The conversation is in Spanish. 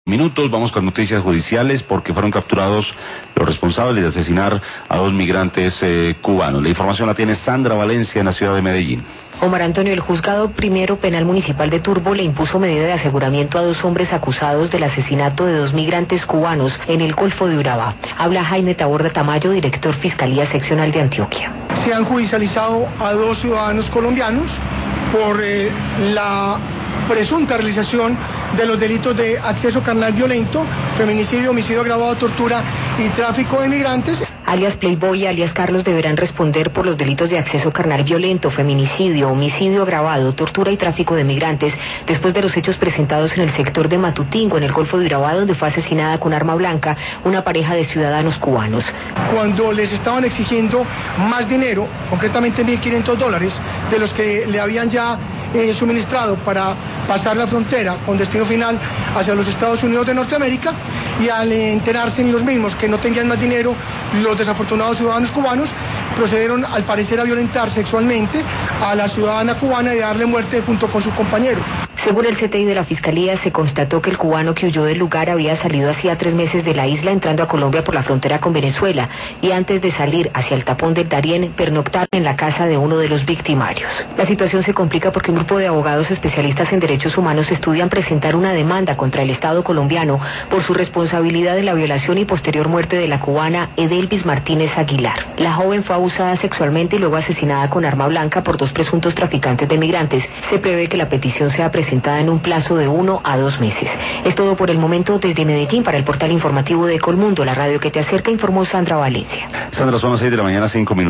Minutos, vamos con noticias judiciales porque fueron capturados los responsables de asesinar a 2 migrantes cubanos. La información la tiene Sandra Valencia en la ciudad de Medellín. Omar Antonio, el juzgado primero penal municipal de Turbo le impuso medida de aseguramiento a 2 hombres acusados del asesinato de 2 migrantes cubanos en el Golfo de Urabá. Habla Jaime Taborda Tamayo, director Fiscalía Seccional de Antioquia. Se han judicializado a 2 ciudadanos colombianos por la presunta realización de los delitos de acceso carnal violento, feminicidio, homicidio agravado, tortura y tráfico de migrantes. Alias Playboy y alias Carlos deberán responder por los delitos de acceso carnal violento, feminicidio, homicidio agravado, tortura y tráfico de migrantes, después de los hechos presentados en el sector de Matutingo, en el Golfo de Urabá, donde fue asesinada con arma blanca una pareja de ciudadanos cubanos. Cuando les estaban exigiendo más dinero, concretamente $1.500, de los que le habían ya suministrado para pasar la frontera con destino final hacia los Estados Unidos de Norteamérica, y al enterarse en los mismos que no tenían más dinero, los desafortunados ciudadanos cubanos procedieron al parecer a violentar sexualmente a la ciudadana cubana y a darle muerte junto con su compañero. Según el CTI de la Fiscalía, se constató que el cubano que huyó del lugar había salido hacía 3 meses de la isla entrando a Colombia por la frontera con Venezuela, y antes de salir hacia el tapón del Darién pernoctaron en la casa de uno de los victimarios. La situación se complica porque un grupo de abogados especialistas en derechos humanos estudian presentar una demanda contra el Estado colombiano por su responsabilidad en la violación y posterior muerte de la cubana Edelvis Martínez Aguilar. La joven fue abusada sexualmente y luego asesinada con arma blanca por 2 presuntos traficantes de migrantes. Se prevé que la petición sea presentada en un plazo de 1 a 2 meses. Es todo por el momento desde Medellín para el portal informativo de Colmundo, la radio que te acerca, informó Sandra Valencia. Sandra, son las 6 de la mañana, 5 minutos.